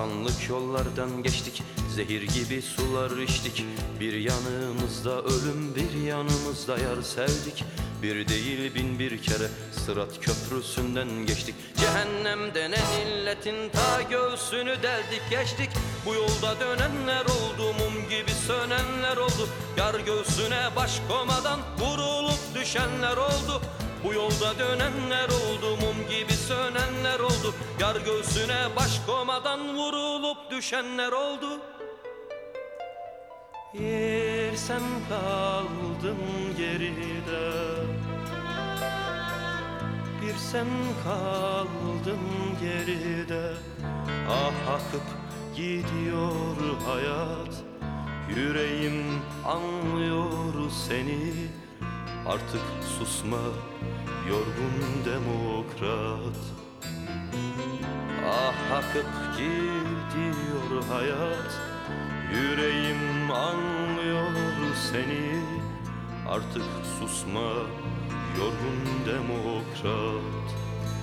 Karanlık yollardan geçtik, zehir gibi sular içtik. Bir yanımızda ölüm, bir yanımızda yar sevdik. Bir değil bin bir kere Sırat köprüsünden geçtik. Cehennem denen illetin ta göğsünü deldik geçtik. Bu yolda dönenler oldu, mum gibi sönenler oldu. Yar göğsüne baş komadan vurulup düşenler oldu. Bu yolda dönenler oldu, mum gibi sönenler oldu. Yar göğsüne baş komadan vurulup düşenler oldu. Yer sen kaldın geride, bir sen kaldın geride. Ah akıp gidiyor hayat, yüreğim anlıyor seni. Artık susma yorgun demokrat. Ah akıp gidiyor hayat, yüreğim anlıyor seni. Artık susma yorgun demokrat.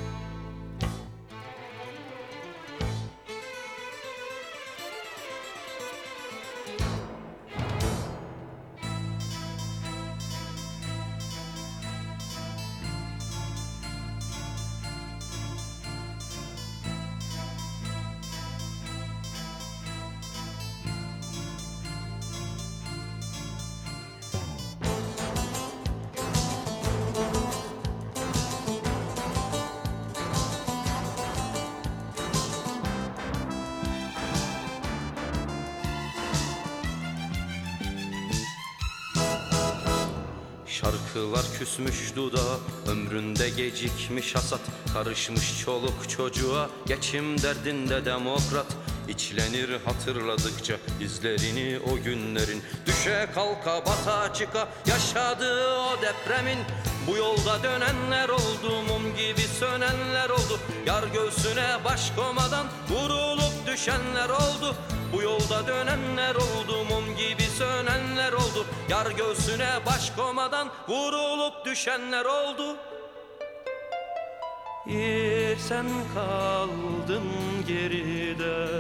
Şarkılar küsmüş dudağa, ömründe gecikmiş hasat. Karışmış çoluk çocuğa, geçim derdinde demokrat. İçlenir hatırladıkça izlerini o günlerin. Düşe kalka bata çıka yaşadığı o depremin. Bu yolda dönenler oldu, mum gibi sönenler oldu. Yar göğsüne baş komadan vurulup düşenler oldu. Bu yolda dönenler oldu, mum gibi sönenler oldu. Yar göğsüne baş komadan vurulup düşenler oldu. Yer sen kaldın geride,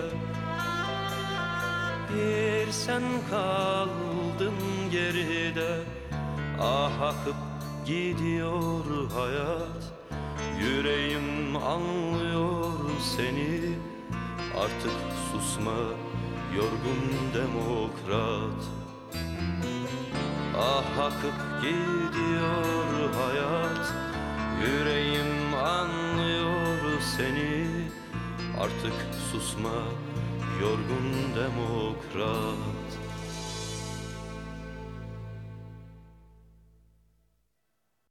yer sen kaldın geride. Ah akıp gidiyor hayat, yüreğim anlıyor seni. Artık susma yorgun demokrat. Ah akıp gidiyor hayat, yüreğim anlıyor seni. Artık susma yorgun demokrat.